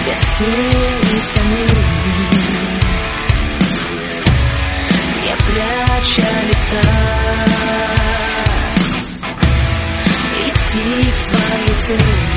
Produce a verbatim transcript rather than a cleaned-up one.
без тени сомнений, не пряча лица, идти к своей цели.